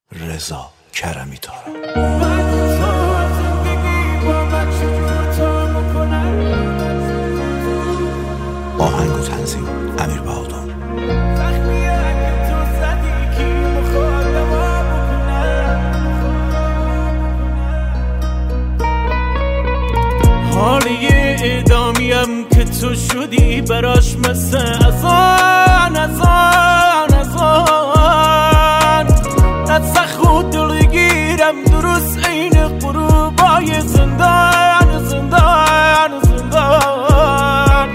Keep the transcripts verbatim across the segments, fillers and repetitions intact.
رضا کرمی تارا. آهنگ و تنظیم امیر بهادر. حالی ادامیم که تو شدی براش مثل ازان ازان ازان نتسخ خود دلگیرم درست این قروبای زندان زندان زندان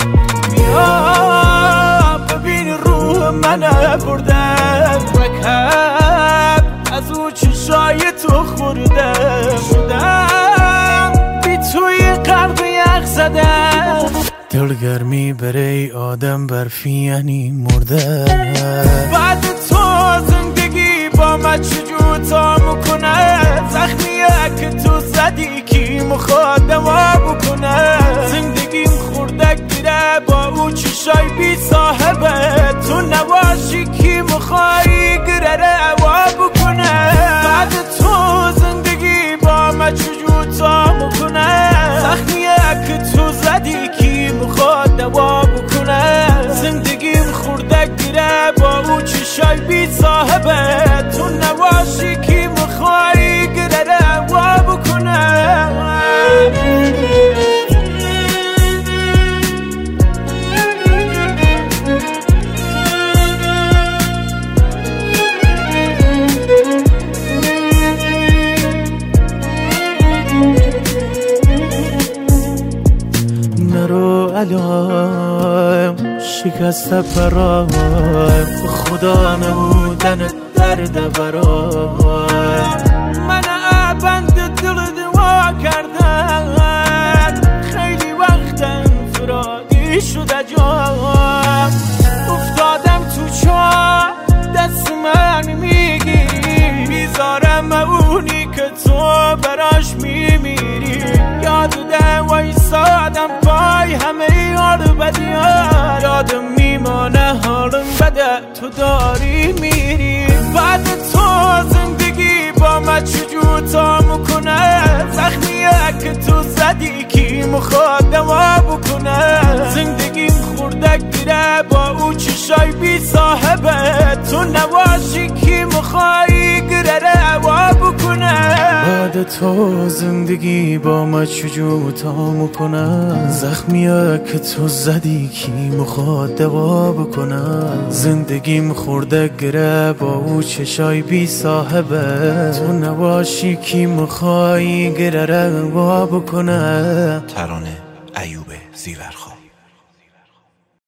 بیا ببین روح منه برده رکب از او چشای تو خورده شدم بی توی قلب یخ زده دلگرمی برای آدم برفی یعنی مرده بعد تو زندگی با من چجور تا میکنه زخمیه که تو زدی کی مخواد دوا بکنه زندگیم خوردک گیره با او چشای بی صاحبه تو نواشی کی مخوایی گره روا بکنه بعد تو زندگی با من چجور تا میکنه زخمیه که تو زدی کی مخواد دوا بکنه زندگیم خوردک گیره با او چشای بی صاحبه تو نواشی کی مخوایی گره روا بکنه نرو علام شکست پرایم خدا نبودن درد برایم من بند دل دوا کردن خیلی وقت انفرادی شده جام افتادم تو چاه دست من میگیری میذارم اونی که تو براش میمیری یاد ده وایسادم پای همه یار بدیار یادم میمانه حالم بده تو داری میری بعد تو زندگی با من چجور تا میکنه زخمیه که تو زدی کی مخواد دوا بکنه زندگیم خوردک گیره با او چشای بی صاحبه تو نواشی کی مخوایی گره روا بکنه بعد تو زندگی با من چجور تا میکنه زخمیه که تو زدی کی مخواد دوا بکنه زندگیم خوردک گیره با او چشای بی صاحبه تو نواشی کی مخوایی گره روا بکنه. ترانه ایوب زیورخان.